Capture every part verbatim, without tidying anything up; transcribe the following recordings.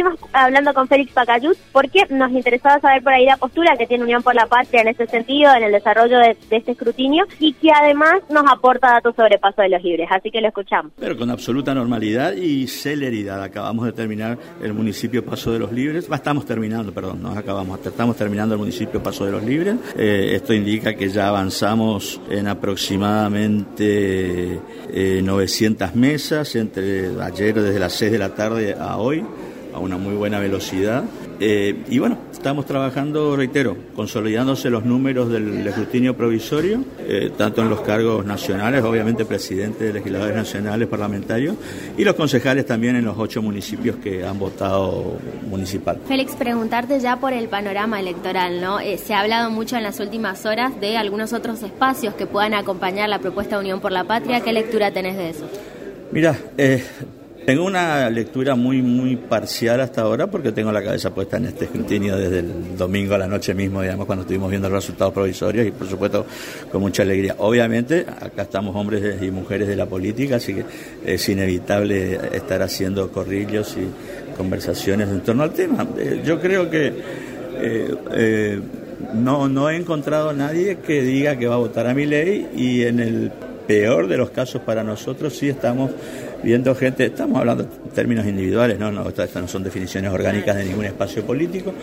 estuvimos hablando con Félix Pacayut porque nos interesaba saber por ahí la postura que tiene Unión por la Patria en ese sentido, en el desarrollo de, de este escrutinio, y que además nos aporta datos sobre Paso de los Libres, así que lo escuchamos. Pero con absoluta normalidad y celeridad. Acabamos de terminar el municipio Paso de los Libres, bah, estamos terminando, perdón, no acabamos, estamos terminando el municipio Paso de los Libres. Eh, esto indica que ya avanzamos en aproximadamente eh, novecientas mesas entre ayer desde las seis de la tarde a hoy, a una muy buena velocidad. Eh, y bueno, estamos trabajando, reitero, consolidándose los números del escrutinio provisorio, eh, tanto en los cargos nacionales, obviamente presidente, legisladores nacionales, parlamentarios, y los concejales también en los ocho municipios que han votado municipal. Félix, preguntarte ya por el panorama electoral, ¿no? Eh, se ha hablado mucho en las últimas horas de algunos otros espacios que puedan acompañar la propuesta de Unión por la Patria. ¿Qué lectura tenés de eso? Mira, eh... tengo una lectura muy muy parcial hasta ahora porque tengo la cabeza puesta en este escrutinio desde el domingo a la noche mismo, digamos, cuando estuvimos viendo los resultados provisorios, y por supuesto con mucha alegría. Obviamente acá estamos hombres y mujeres de la política, así que es inevitable estar haciendo corrillos y conversaciones en torno al tema. Eh, yo creo que eh, eh, no, no he encontrado a nadie que diga que va a votar a Milei, y en el peor de los casos para nosotros sí estamos viendo gente, estamos hablando en términos individuales, no, no, estas no son definiciones orgánicas de ningún espacio político,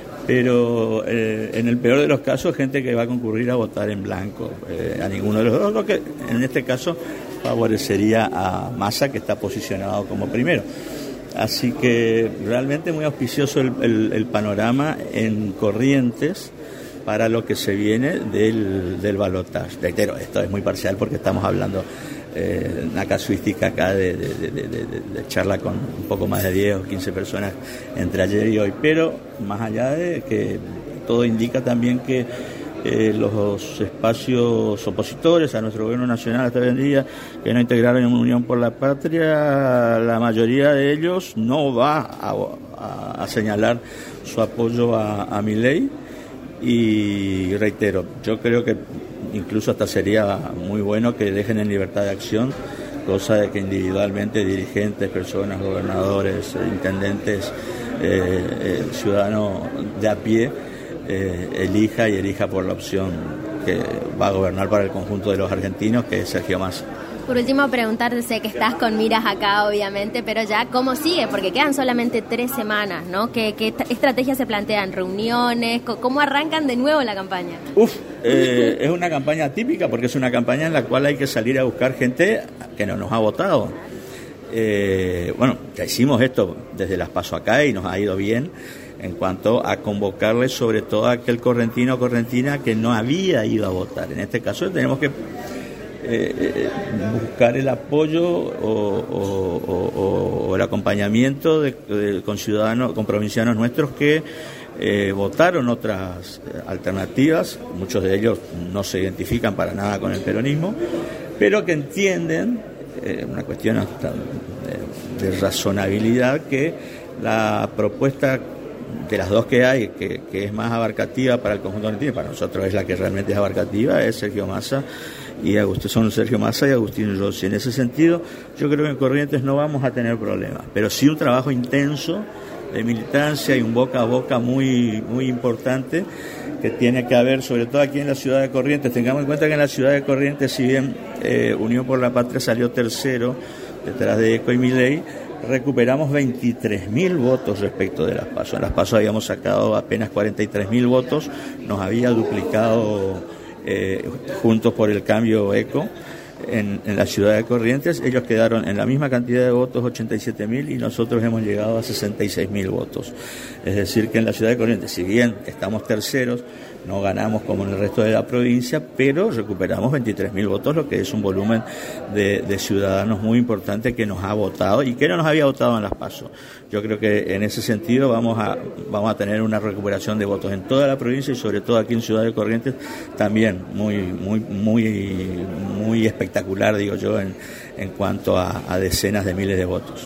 pero eh, en el peor de los casos gente que va a concurrir a votar en blanco, eh, a ninguno de los dos, lo que en este caso favorecería a Massa, que está posicionado como primero. Así que realmente muy auspicioso el, el, el panorama en Corrientes para lo que se viene del, del balotaje. Reitero, esto es muy parcial porque estamos hablando eh, una casuística acá de, de, de, de, de, de charla con un poco más de diez o quince personas entre ayer y hoy, pero más allá de que todo indica también que eh, los espacios opositores a nuestro gobierno nacional hasta hoy en día, que no integraron en Unión por la Patria, la mayoría de ellos no va a, a, a señalar su apoyo a, a Milei. Y reitero, yo creo que incluso hasta sería muy bueno que dejen en libertad de acción, cosa de que individualmente dirigentes, personas, gobernadores, intendentes, eh, el ciudadano de a pie eh, elija y elija por la opción que va a gobernar para el conjunto de los argentinos, que es Sergio Massa. Por último, preguntarte, sé que estás con miras acá, obviamente, pero ya, ¿cómo sigue? Porque quedan solamente tres semanas, ¿no? ¿Qué, qué estrategias se plantean? ¿Reuniones? ¿Cómo arrancan de nuevo la campaña? Uf, eh, es una campaña típica porque es una campaña en la cual hay que salir a buscar gente que no nos ha votado. Eh, bueno, ya hicimos esto desde las PASO acá y nos ha ido bien en cuanto a convocarle sobre todo a aquel correntino o correntina que no había ido a votar. En este caso tenemos que Eh, buscar el apoyo o, o, o, o el acompañamiento de, de, con ciudadanos, con provincianos nuestros que eh, votaron otras alternativas, muchos de ellos no se identifican para nada con el peronismo, pero que entienden, eh, una cuestión hasta de, de razonabilidad, que la propuesta de las dos que hay, que, que es más abarcativa para el conjunto argentino, para nosotros es la que realmente es abarcativa, es Sergio Massa y Agustín, son Sergio Massa y Agustín Rossi. En ese sentido, yo creo que en Corrientes no vamos a tener problemas, pero sí un trabajo intenso de militancia y un boca a boca muy, muy importante que tiene que haber, sobre todo aquí en la ciudad de Corrientes. Tengamos en cuenta que en la ciudad de Corrientes, si bien eh, Unión por la Patria salió tercero detrás de Eco y Milei, recuperamos veintitrés mil votos respecto de las PASO. En las PASO habíamos sacado apenas cuarenta y tres mil votos, nos había duplicado eh, Juntos por el Cambio Eco en, en la ciudad de Corrientes. Ellos quedaron en la misma cantidad de votos, ochenta y siete mil, y nosotros hemos llegado a sesenta y seis mil votos. Es decir, que en la ciudad de Corrientes, si bien estamos terceros, no ganamos como en el resto de la provincia, pero recuperamos veintitrés mil votos, lo que es un volumen de, de ciudadanos muy importante que nos ha votado y que no nos había votado en las PASO. Yo creo que en ese sentido vamos a vamos a tener una recuperación de votos en toda la provincia y sobre todo aquí en Ciudad de Corrientes también muy muy muy muy espectacular, digo yo, en, en cuanto a, a decenas de miles de votos.